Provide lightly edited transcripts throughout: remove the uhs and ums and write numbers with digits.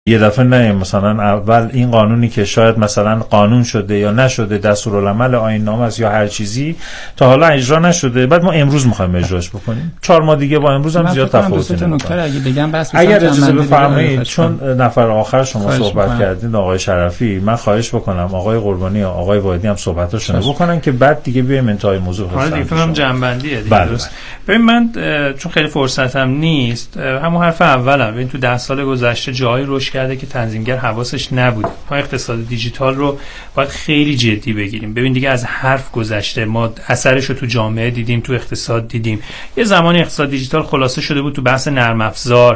یه دفعه نه مثلا اول این قانونی که شاید مثلا قانون شده یا نشده، دستورالعمل آیین‌نامه است یا هر چیزی تا حالا اجرا نشده، بعد ما امروز می‌خوایم اجراش بکنیم. 4 ماه دیگه با امروز هم زیاد تفاوتی نمی‌کنه. اگر اجازه بفرمایید، چون نفر آخر شما صحبت کردید آقای شرفی، من خواهش بکنم آقای قربانی یا آقای واحدی هم صحبتاشون رو بکنن که بعد دیگه بیایم انتهای موضوع حالا دیگه فهمم جنبندیه دیگه. درست. ببین من چون خیلی فرصتم نیست، همون حرف اولم، ببین تو 10 سال گذشته جایی رشد کرده که تنظیمگر حواسش نبوده. ما اقتصاد دیجیتال رو باید خیلی جدی بگیریم. ببین دیگه از حرف گذشته، ما اثرش رو تو جامعه دیدیم، تو اقتصاد دیدیم. یه زمانی اقتصاد دیجیتال خلاصه شده بود تو بحث نرم افزار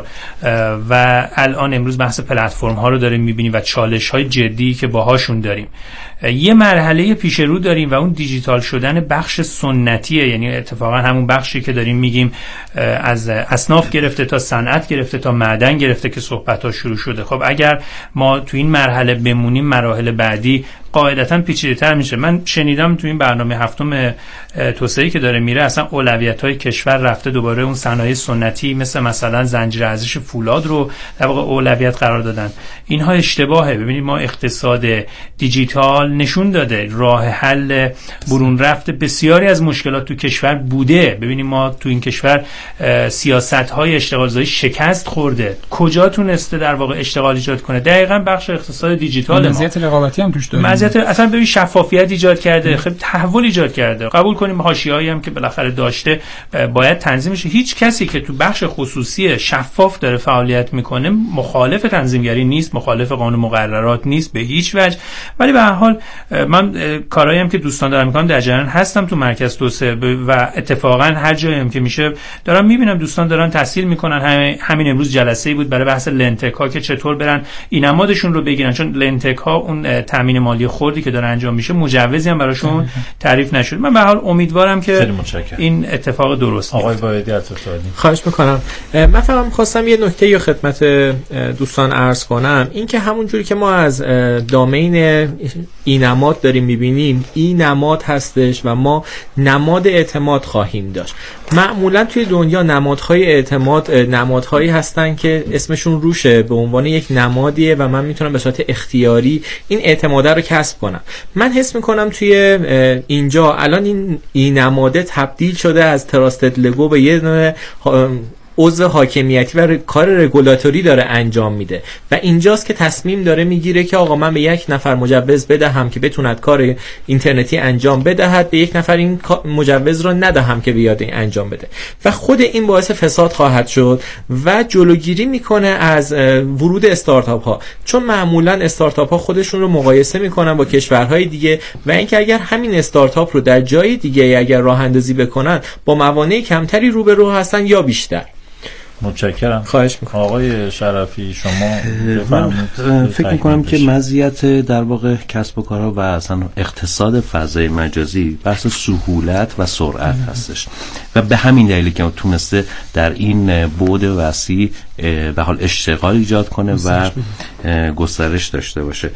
و الان امروز بحث پلتفرم ها رو داریم می‌بینیم و چالش های جدی که باهاشون داریم. یه مرحله پیش رو داریم و اون دیجیتال شدن بخش سنتیه، یعنی اتفاقا همون بخشی که داریم میگیم از اصناف گرفته تا صنعت گرفته تا معدن گرفته که صحبت‌ها شروع شده. خب اگر ما تو این مرحله بمونیم، مراحل بعدی قاعدتاً پیچیده‌تر میشه. من شنیدم تو این برنامه هفتم توسعه‌ای که داره میره، اصلا اولویت‌های کشور رفته دوباره اون صنایع سنتی مثلا زنجیره ارزش فولاد رو در واقع اولویت قرار دادن. اینها اشتباهه. ببینید ما اقتصاد دیجیتال نشون داده راه حل برون رفت بسیاری از مشکلات تو کشور بوده. ببینید ما تو این کشور سیاست‌های اشتغالزایی شکست خورده. کجا تونسته در واقع اشتغال ایجاد کنه؟ دقیقاً بخش اقتصاد دیجیتال. مزیت رقابتی هم توش داره. اصلا ببین شفافیت ایجاد کرده، خیلی تحول ایجاد کرده. قبول کنیم حاشیه‌ای هم که بالاخره داشته باید تنظیم شه. هیچ کسی که تو بخش خصوصی شفاف داره فعالیت میکنه مخالف تنظیمگری نیست، مخالف قانون مقررات نیست به هیچ وجه. ولی به هر حال من کارهایی هم که دوستان دارم میکنم در جریان هستم تو مرکز توسعه و اتفاقا هر جایی هم که میشه دارم میبینم دوستان دارن تسهیل میکنن. همین امروز جلسه‌ای بود برای بحث لنتک ها که چطور برن این نمادشون رو بگیرن، چون لنتک ها اون تامین مالی خوردی که داره انجام میشه مجوزی هم براشون تعریف نشد. من به هر حال امیدوارم که این اتفاق درست آقای واحدی عطوفی. خواهش میکنم. من فقط خواستم یه نکته یا خدمت دوستان عرض کنم، این که همون جوری که ما از دامین اینماد داریم میبینیم، این نماد هستش و ما نماد اعتماد خواهیم داشت. معمولا توی دنیا نمادهای اعتماد نمادهایی هستن که اسمشون روشه، به عنوان یک نمادیه و من میتونم به صورت اختیاری این اعتماد رو کسب کنم. من حس میکنم توی اینجا الان این نماده تبدیل شده از تراستد لگو به یه نوع عضو حاکمیتی و کار رگولاتوری داره انجام میده و اینجاست که تصمیم داره میگیره که آقا من به یک نفر مجوز بدهم که بتوند کار اینترنتی انجام بدهد، به یک نفر این مجوز رو ندهم که بیاد این انجام بده و خود این باعث فساد خواهد شد و جلوگیری میکنه از ورود استارتاپ ها، چون معمولا استارتاپ ها خودشون رو مقایسه میکنن با کشورهای دیگه و اینکه اگر همین استارتاپ رو در جای دیگه اگر راه اندازی بکنن با موانع کمتری روبرو هستن یا بیشتر. متشکرم. خواهش میکنم. آقای شرفی شما من فکر میکنم که مزیت در واقع کسب و کارها و اصلا اقتصاد فضای مجازی بحث سهولت و سرعت هستش و به همین دلیلی که تونسته در این بعد وسیع به حال اشتغال ایجاد کنه و گسترش داشته باشه.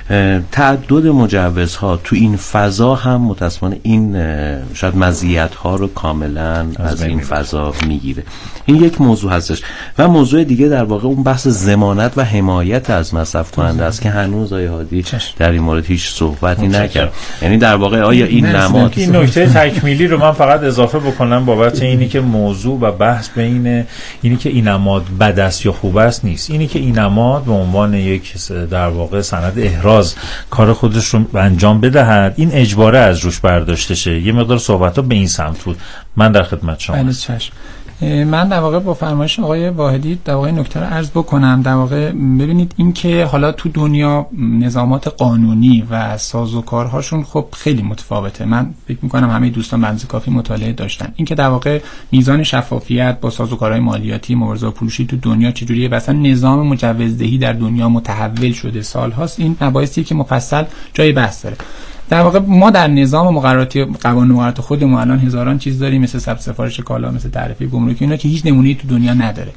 تعدد مجوزها تو این فضا هم متأسفانه این شاید مزیت‌ها رو کاملا از این فضا میگیره. این یک موضوع هستش و موضوع دیگه در واقع اون بحث ضمانت و حمایت از مصرف کننده است که هنوز آقای هادی در این مورد هیچ صحبتی نکرد. یعنی در واقع آیا این نماد، این نکته تکمیلی رو من فقط اضافه بکنم بابت اینی که موضوع و بحث بین اینی که این نماد بد است یا خوب است نیست. اینی که این نماد به عنوان یک در واقع سند احراز کار خودش رو انجام بدهد، این اجباره از روش برداشته شه. یه مقدار صحبت‌ها به این سمت بود. من در خدمت شما هستم. من در واقع با فرمایش آقای واحدی در واقع نکته رو عرض بکنم. در واقع ببینید این که حالا تو دنیا نظامات قانونی و سازوکارهاشون خب خیلی متفاوته. من فکر می‌کنم همه دوستان بنز کافی مطالعه داشتن. این که در واقع میزان شفافیت با سازوکارهای مالیاتی، مبارزه با پولشویی تو دنیا چجوریه و اصلا نظام مجوزدهی در دنیا متحول شده سال‌هاست، این مباحثی که مفصل جای بحث داره. در واقع ما در نظام مقرراتی قوانین مقررات خودمون الان هزاران چیز داریم، مثل ثبت سفارش کالا، مثل تعرفه گمرکی، اینا که هیچ نمونه‌ای تو دنیا نداره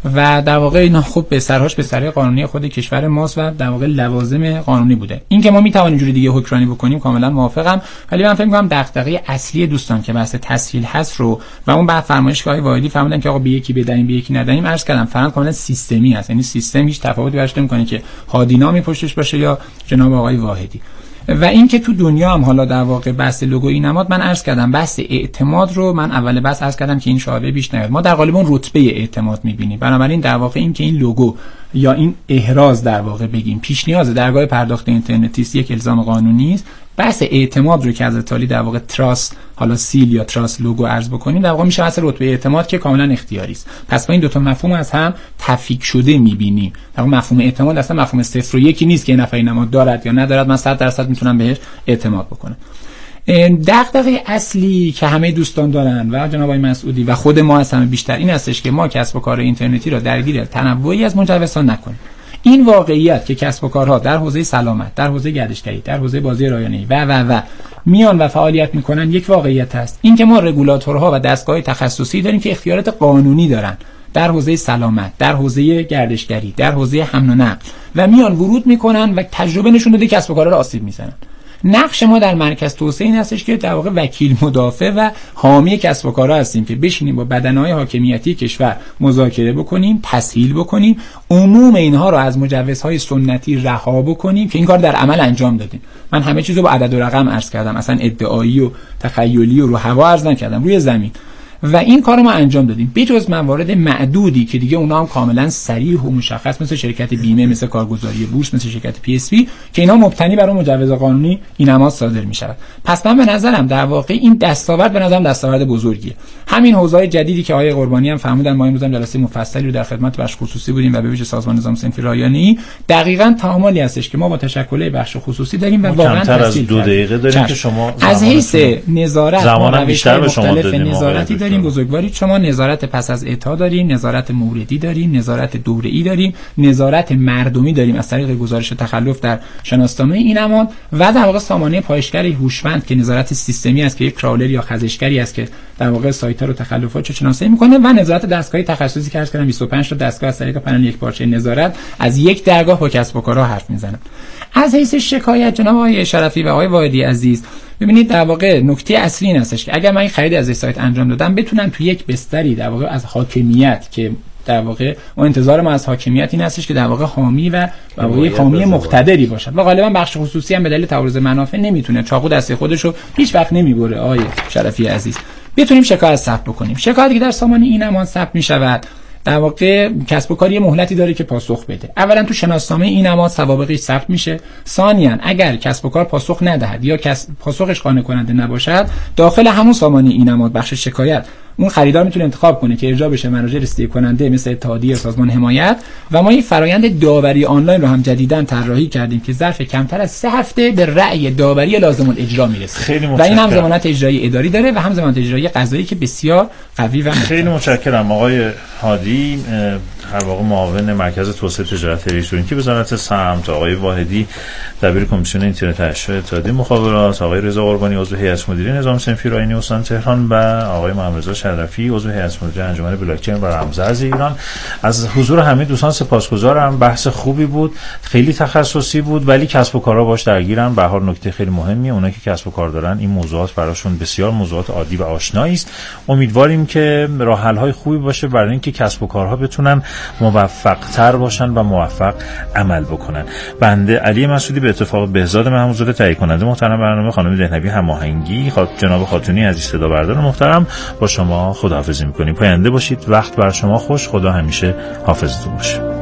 و در واقع اینا خب بسترهاش بسترهای قانونی خود کشور ماست و در واقع لوازم قانونی بوده. این که ما میتوانیم جوری دیگه حکمرانی بکنیم کاملا موافقم، ولی من فکر می‌کنم دغدغه اصلی دوستان که بحث تسهیل هست رو و اون بعد فرمایش که آقای واحدی فرمودن که آقا به یکی بدهیم به یکی ندهیم، عرض کردم فرض کاملا سیستمی هست، یعنی سیستم هیچ تفاوتی براش نمی‌کنه که هادی نامی پشتش باشه یا جناب آقای واحدی. و این که تو دنیا هم حالا در واقع بحث لوگویی نماد، من عرض کردم بحث اعتماد رو من اول بحث عرض کردم که این شعبه بیش نیاد، ما در قالب اون رتبه اعتماد می‌بینیم. بنابراین در واقع این که این لوگو یا این احراز در واقع بگیم پیش نیاز درگاه پرداخت اینترنتی است، یک الزام قانونی است. بحث اعتماد رو که از تالی در واقع تراس حالا سیل یا تراس لوگو عرض بکنیم، در واقع میشه بحث رتبه اعتماد که کاملا اختیاری است. پس با این دو تا مفهوم از هم تفکیک شده می‌بینیم. در واقع مفهوم اعتماد اصلا مفهوم 0 و 1 نیست که این نفر نماد دارد یا ندارد من 100% میتونم بهش اعتماد بکنم. دغدغه اصلی که همه دوستان دارن و جناب آقای مسعودی و خود ما از همه بیشتر این هستش که ما کسب و کار اینترنتی را درگیر تنوعی از مجوزها نکنیم. این واقعیت که کسب و کارها در حوزه سلامت، در حوزه گردشگری، در حوزه بازی رایانه‌ای و میان و فعالیت میکنن یک واقعیت هست. این که ما رگولاتورها و دستگاه تخصصی داریم که اختیارات قانونی دارن در حوزه سلامت، در حوزه گردشگری، در حوزه حمل و نقل و میان ورود میکنن و تجربه نشون داده کسب و کارها را آسیب میزنن. نقش ما در مرکز توسعه این هستش که در واقع وکیل مدافع و حامی کسب و کارها هستیم که بشینیم با بدنهای حاکمیتی کشور مذاکره بکنیم، تسهیل بکنیم، عموم اینها رو از مجوزهای سنتی رها بکنیم که این کار در عمل انجام دادیم. من همه چیزو با عدد و رقم عرض کردم، اصلا ادعایی و تخیلی و رو هوا عرض نکردم، روی زمین. و این کارو ما انجام دادیم بجز موارد معدودی که دیگه اونا هم کاملا صریح و مشخص، مثل شرکت بیمه، مثل کارگزاری بورس، مثل شرکت پی اس پی که اینا مبتنی بر اون مجوز قانونی اینما صادر میشود. پس من به نظرم در واقع این دستاورد به نظرم دستاورد بزرگیه. همین حوزه‌های جدیدی که آقای قربانی هم فرمودن، ما امروز هم جلسه مفصلی رو در خدمت بخش خصوصی بودیم و به ویژه سازمان نظام صنفی رایانه‌ای، دقیقاً تعاملی هستش که ما با تشکل بخش خصوصی داریم و واقعاً کمتر از 2 دقیقه داریم که شما از حیث نظارت زمان بیشتر به شما دادیم. نظارتی داریم بزرگواری، شما نظارت پس از اعطا داریم، نظارت موردی داریم، نظارت دوره‌ای داریم، نظارت مردمی داریم از طریق گزارش تخلف در شناسنامه اینمان و در واقع سامانه پایشگر هوشمند که نظارت سیستمی است که یک کراولر یا خزشگری است که در واقع سایت‌ها رو تخلفات رو شناسایی می‌کنه و نظارت دستگاه تخصصی که عرض کردم 25 تا دستگاه از طریق پنل یک پارچه نظارت از یک درگاه با کسب و کارها حرف میزنن. از حیث شکایت جناب آقای شرفی و آقای واحدی عزیز، ببینید در واقع نکته اصلی این هستش که اگر من این خرید از سایت انجام دادم بتونم تو یک بستری در واقع از حاکمیت که در واقع اون انتظار ما از حاکمیت این هستش که در واقع حامی و حامی مقتدری باشد و غالبا بخش خصوصی هم به دلیل تعارض منافع نمیتونه چاقو دست خودشو هیچ وقت نمیبره. آقای شرفی عزیز بتونیم شکایت ثبت بکنیم. شکایتی که در سامانه اینمان ثبت میشود در واقع کسب و کاری مهلتی داره که پاسخ بده. اولا تو شناسنامه اینما سوابقش ثبت میشه. ثانیاً اگر کسب و کار پاسخ ندهد یا پاسخش قانع کننده نباشد، داخل همون سامانه اینما بخش شکایت اون خریدار میتونه انتخاب کنه که ارجاع بشه مراجع رسیدگی کننده مثل اتحادیه، سازمان حمایت. و ما این فرآیند داوری آنلاین رو هم جدیداً طراحی کردیم که ظرف کمتر از 3 هفته به رأی داوری لازم الاجرا میرسه و این هم ضمانت اجرایی اداری داره و هم ضمانت اجرایی قضایی که بسیار قوی و خیلی متشکرم. آقای هادی در واقع معاون مرکز توسعه تجارت الکترونیکی وزارت سمت، آقای واحدی دبیر کمیسیون اینترنت اشیا اتحادیه مخابرات، آقای رضا قربانی عضو هیئت مدیره نظام صنفی رایانه‌ای استان تهران و آقای محمد رضا شرفی عضو هیئت مدیره انجمن بلاکچین و رمزارز ایران. از حضور همه دوستان سپاسگزارم. بحث خوبی بود، خیلی تخصصی بود ولی کسب و کارها باش درگیرن. به هر حال نکته خیلی مهمیه، اونایی که کسب و کار دارن این موضوعات براشون بسیار موضوعات عادی و آشنایی است. امیدواریم که راه حل های خوبی باشه برای اینکه کسب و کارها بتونن موفق تر باشن و موفق عمل بکنن. بنده علی مسعودی به اتفاق بهزاد محمودزاده تهیه کننده محترم برنامه، خانم دهنوی هماهنگی، جناب خاتونی عزیز صدا بردار محترم، با شما خداحافظی می‌کنیم. پاینده باشید. وقت بر شما خوش. خدا همیشه حافظتون باشه.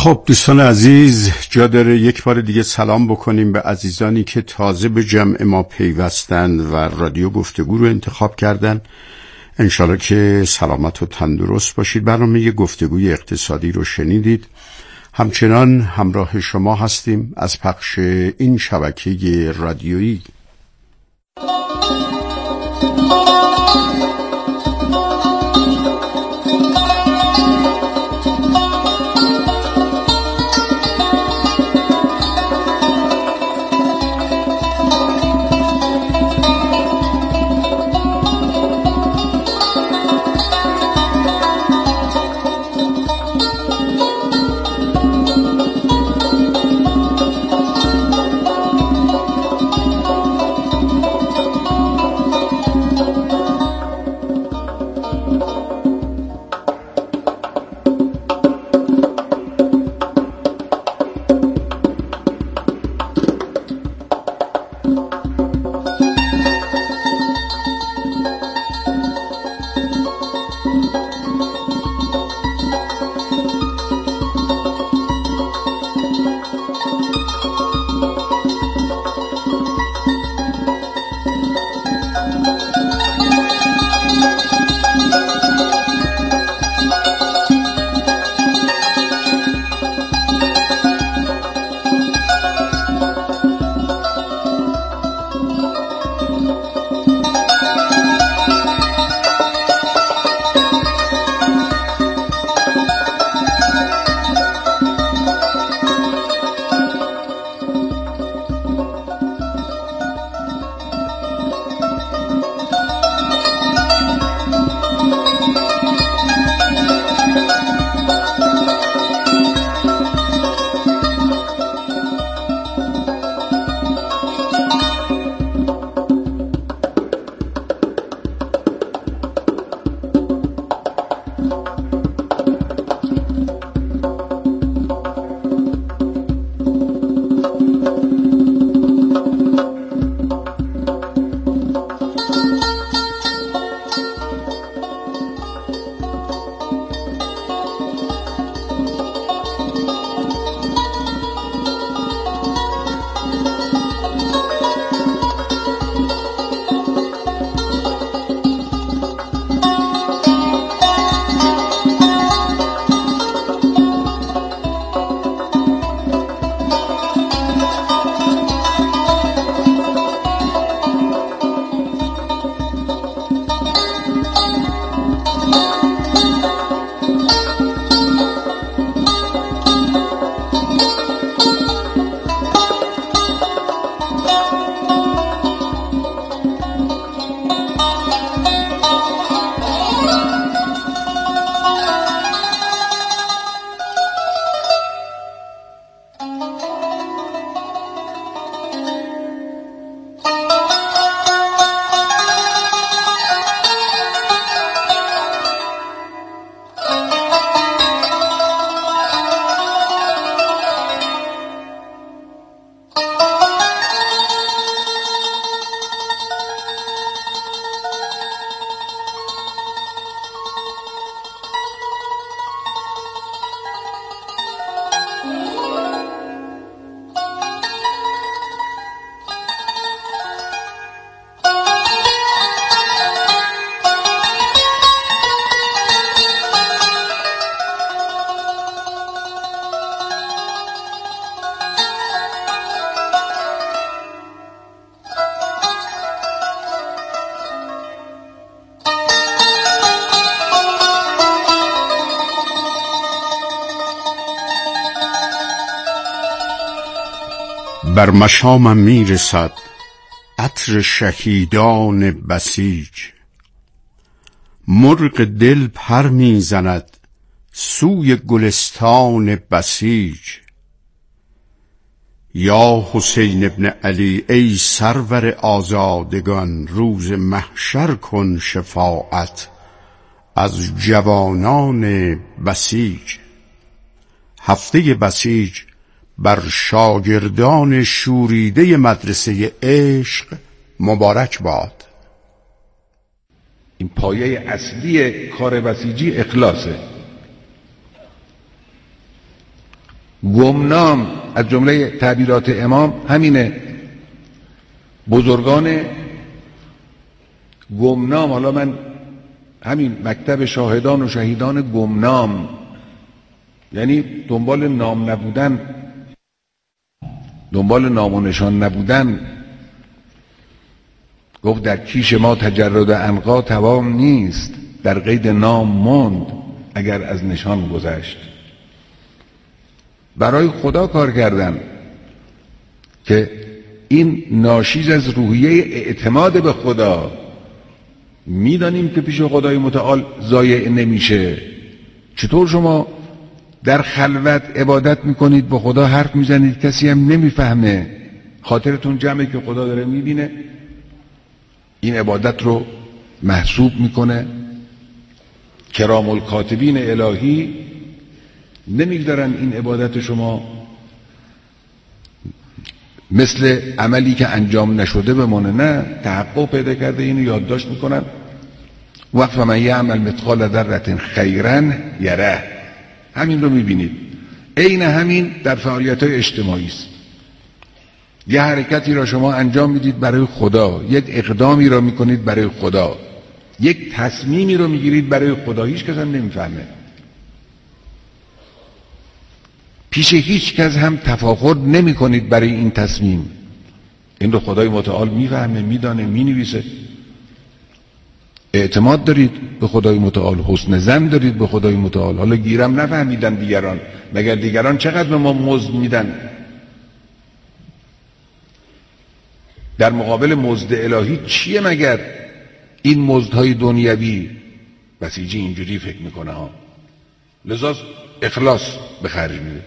خب دوستان عزیز، جا داره یک بار دیگه سلام بکنیم به عزیزانی که تازه به جمع ما پیوستن و رادیو گفتگو رو انتخاب کردن. انشالله که سلامت و تندرست باشید. برنامه یه گفتگوی اقتصادی رو شنیدید. همچنان همراه شما هستیم از پخش این شبکه رادیویی. بر مشامم میرسد عطر شهیدان بسیج، مرغ دل پر میزند سوی گلستان بسیج. یا حسین ابن علی ای سرور آزادگان، روز محشر کن شفاعت از جوانان بسیج. هفته بسیج بر شاگردان شوریده مدرسه عشق مبارک باد. این پایه اصلی کار بسیجی اخلاصه. گمنام از جمله تعبیرات امام همینه. بزرگان گمنام، حالا من همین مکتب شاهدان و شهیدان گمنام، یعنی دنبال نام نبودن، دنبال نام و نشان نبودن. گفت در کیش ما تجرد عنقا توام نیست، در قید نام ماند اگر از نشان گذشت. برای خدا کار کردن که این ناشی از روحیه اعتماد به خدا. میدانیم که پیش خدای متعال ضایع نمیشه. چطور شما در خلوت عبادت میکنید، با خدا حرف میزنید، کسی هم نمیفهمه، خاطرتون جمعه که خدا داره میبینه، این عبادت رو محسوب میکنه. کرام الکاتبین الهی نمیگذارن این عبادت شما مثل عملی که انجام نشده بمونه، نه، تحقق پیدا کرده، اینو یادداشت میکنن. وقت من یعمل مثقال ذره خیرا یره، همین رو میبینید. عین همین در فعالیت‌های اجتماعی است. یه حرکتی را شما انجام میدید برای خدا، یک اقدامی را میکنید برای خدا، یک تصمیمی رو میگیرید برای خدا، هیچ کس هم نمیفهمه، پیش هیچ کس هم تفاخر نمی کنید برای این تصمیم. این رو خدای متعال میفهمه، میدانه، مینویسه. اعتماد دارید به خدای متعال، حسن ظن دارید به خدای متعال. حالا گیرم نفهمیدن دیگران، مگر دیگران چقدر به ما مزد میدن؟ در مقابل مزد الهی چیه مگر این مزدهای دنیوی؟ بسیجی اینجوری فکر میکنه ها، لذا اخلاص به خرج میده،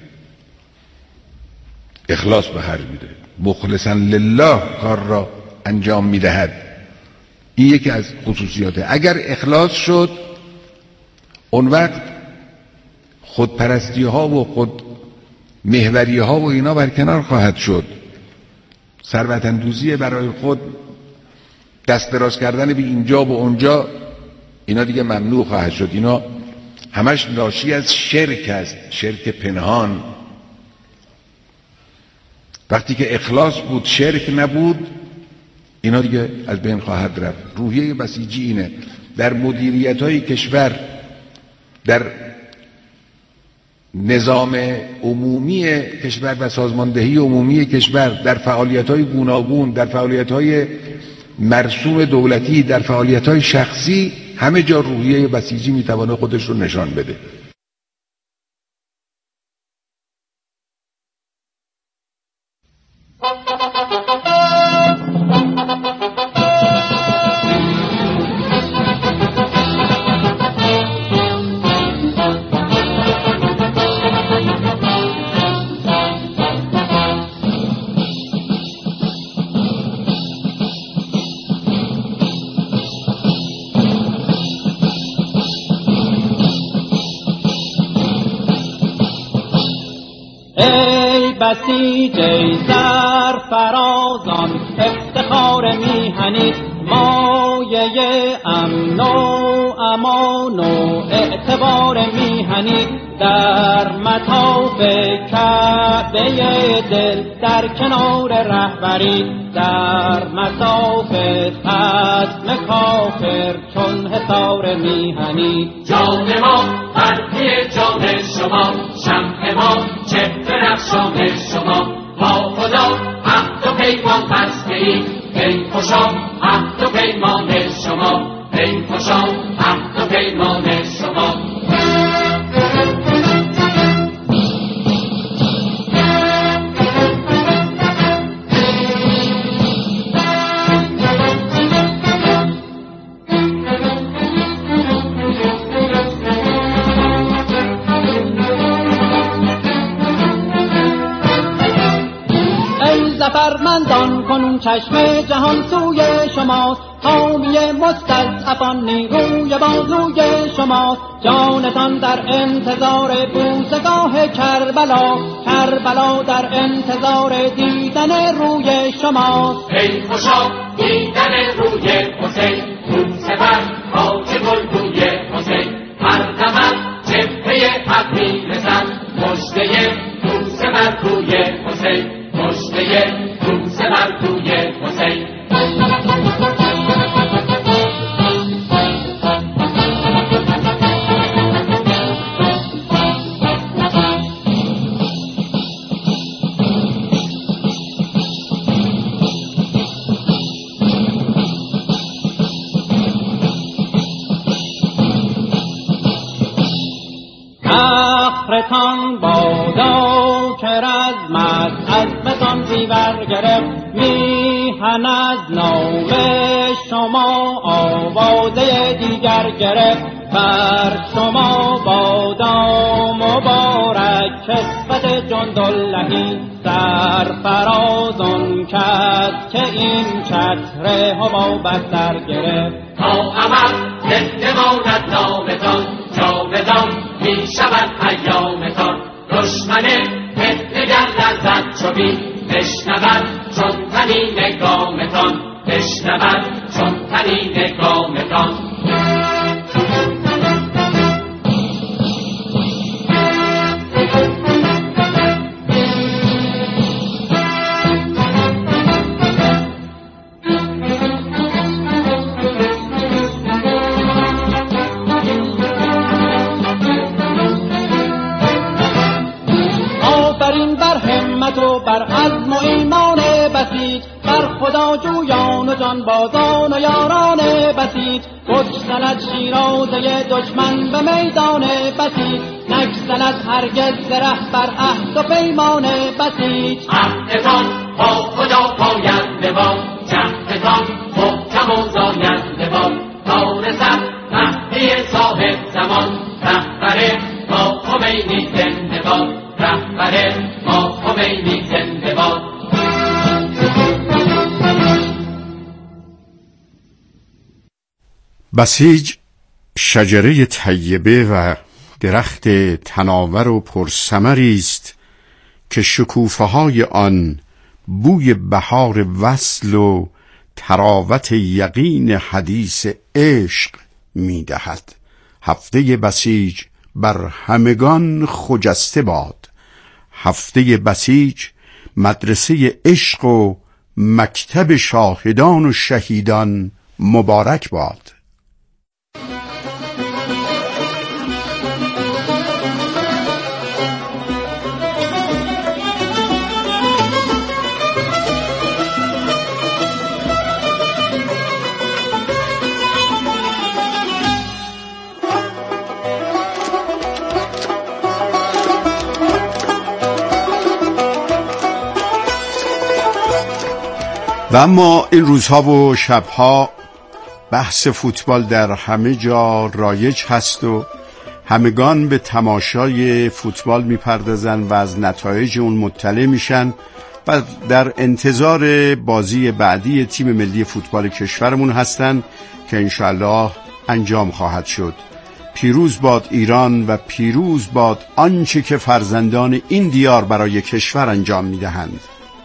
اخلاص به خرج میده، مخلصا لله کار را انجام میدهد. این یکی از خصوصیاته. اگر اخلاص شد، اون وقت خودپرستی ها و خود محوری ها و اینا برکنار خواهد شد. ثروت اندوزی برای خود، دست دراز کردن به اینجا و اونجا، اینا دیگه ممنوع خواهد شد. اینا همش ناشی از شرک است، شرک پنهان. وقتی که اخلاص بود، شرک نبود، اینا دیگه از بین خواهد رفت. روحیه بسیجی اینه. در مدیریت‌های کشور، در نظام عمومی کشور و سازماندهی عمومی کشور، در فعالیت‌های گوناگون، در فعالیت‌های مرسوم دولتی، در فعالیت‌های شخصی، همه جا روحیه بسیجی میتونه خودش رو نشان بده. بسیج سرفرازان افتخار میهنی، مایه امن و امان و اعتبار میهنی، در مطاف کعبه دل در کنار رهبری، در مطاف خصم کافر چون حصار میهنی. جان ما فرقی جان شما، شمع ما چه درخشان شما، با خدا عهد و پیمان بسته ایم، ای خوشا عهد و پیمان شما، ای خوشا عهد و پیمان شما. فرمندان کنون چشم جهان سوی شماست، حامی مستضعفان نیروی بازوی شماست، جانتان در انتظار بوسگاه کربلا، کربلا در انتظار دیدن روی شماست. ای خوشا دیدن روی حسین، بوسه بر خاک گلگوی حسین، هر دمت جبهه حق میرسد، مژده حسین، مژده روز مردوی حسین. فخرتان بادا که رزمت از بتان زیور گرفت، میهن از نام شما آوازه دیگر گرفت. بر شما بادا مبارک کسبت جنداللهی، سرفرازان کس که این چتر حبابت در گرفت. تا امد زنده ماند نامتان، جاودان می شود ایامتان. دشمن فتنه گر لرزد چو بید، بشنود چون طنین گامتان، بشنود چون طنین گامتان. و بر عزم و ایمان بسیج، بر خدا جویان و جانبازان و یاران بسیج. بگذرد شیرازه دشمن به میدان بسیج، نگذرد هرگز زره بر عهد و پیمان بسیج. عهدتان با خدا پاینده باد، جهدتان محکم و زاینده باد. تا رسد مهدی صاحب زمان، رهبر با خمینی زنده باد، رهبر با خمینی زنده باد. بسیج شجره طیبه و درخت تناور و پرثمری است که شکوفه‌های آن بوی بهار وصل و تراوت یقین حدیث عشق می‌دهد. هفته بسیج بر همگان خجسته باد، هفته بسیج مدرسه عشق و مکتب شاهدان و شهیدان مبارک باد. و اما این روزها و شبها بحث فوتبال در همه جا رایج هست و همگان به تماشای فوتبال میپردازن و از نتایج اون مطلع میشن و در انتظار بازی بعدی تیم ملی فوتبال کشورمون هستن که انشاءالله انجام خواهد شد. پیروز باد ایران و پیروز باد آنچه که فرزندان این دیار برای کشور انجام میدهند.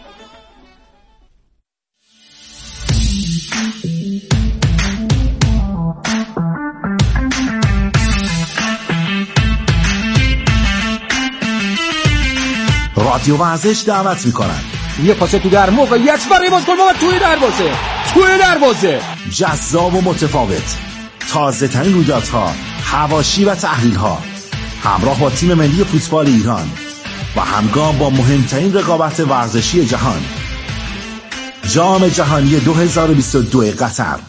رادیو ورزش دعوت میکنن. یه پاس تو در موقعیت برای بازگل و توی دروازه جذاب و متفاوت، تازه ترین رویدادها، حواشی و تحلیل ها، همراه با تیم ملی فوتبال ایران و همگام با مهمترین رقابت ورزشی جهان، جام جهانی 2022 قطر.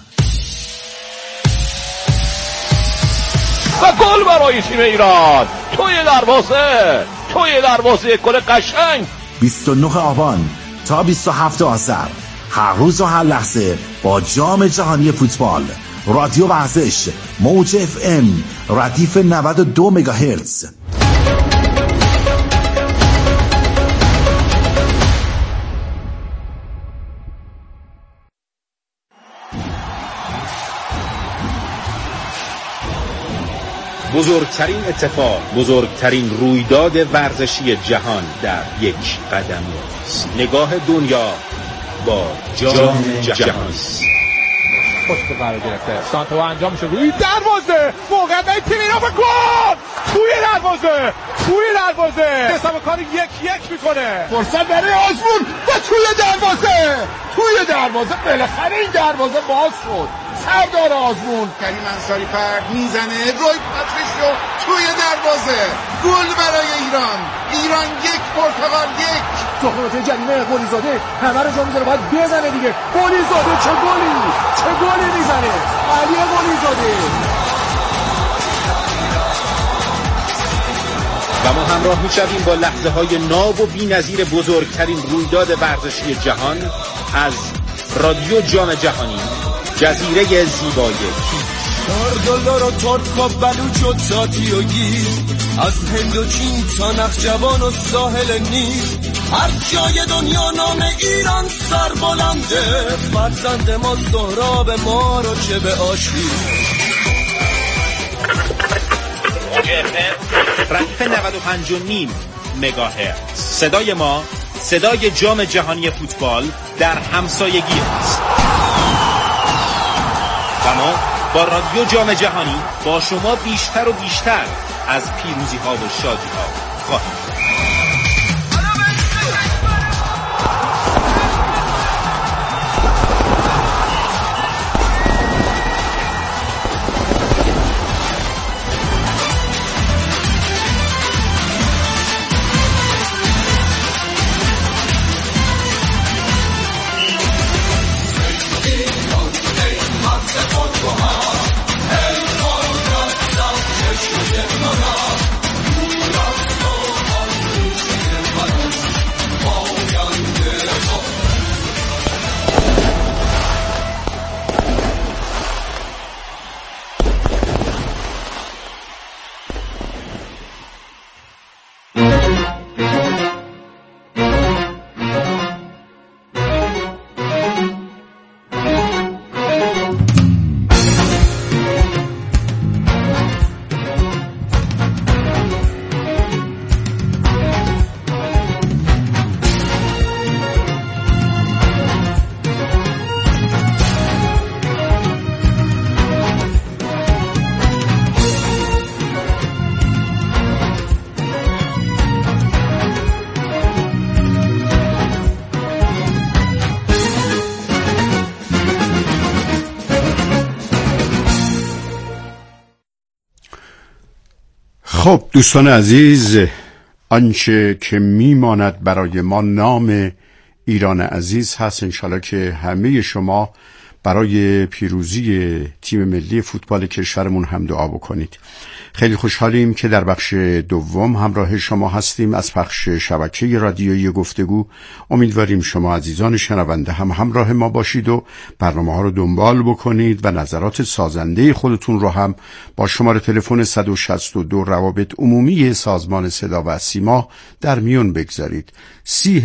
و گل برای تیم ایران توی دروازه گل قشنگ. 29 آبان تا 27 آذر، هر روز و هر لحظه با جام جهانی فوتبال. رادیو ورزش، موج FM، ردیف 92 مگاهرتز. بزرگترین اتفاق، بزرگترین رویداد ورزشی جهان در یک قدم است. نگاه دنیا با جام جهانی. پشت قرار گرفته، سانتو انجام شد روی دروازه، موقعیت تیم ایران و گل توی دروازه توی دروازه حساب کار 1-1 میکنه. فرصت برای آزمون و توی دروازه بالاخره این دروازه باز شد. سردار آزمون کریم انصاری فرد میزنه، روی پاتریشیو توی دروازه. گل برای ایران 1 پرتغال 1. تخمات جریمه قلیزاده همه رو جا میذاره، باید بزنه دیگه. قلیزاده چه گلی میزنه علی قلیزاده. و ما همراه میشویم با لحظه های ناب و بی‌نظیر بزرگترین رویداد ورزشی جهان از رادیو جام جهانی، جزیره زیبای $4 و ترک و بلوچ و تاتی و گیر، از هند و چین تا نخجوان و ساحل نیل، هر جای دنیا نام ایران سر بلنده. فرزند ما سهراب ما رو چه به آشتی. رفت 95.5 مگاهرتز. صدای ما، صدای جام جهانی فوتبال در همسایگی است. و ما با رادیو جام جهانی با شما بیشتر و بیشتر از پیروزی ها و شادی ها خواهیم. خب دوستان عزیز، آنچه که میماند برای ما نام ایران عزیز هست. انشالله که همه شما برای پیروزی تیم ملی فوتبال کشورمون هم دعا بکنید. خیلی خوشحالیم که در بخش دوم همراه شما هستیم از پخش شبکه رادیویی گفتگو. امیدواریم شما عزیزان شنونده هم همراه ما باشید و برنامه ها رو دنبال بکنید و نظرات سازنده خودتون رو هم با شماره تلفن 162 روابط عمومی سازمان صدا و سیما در میون بگذارید.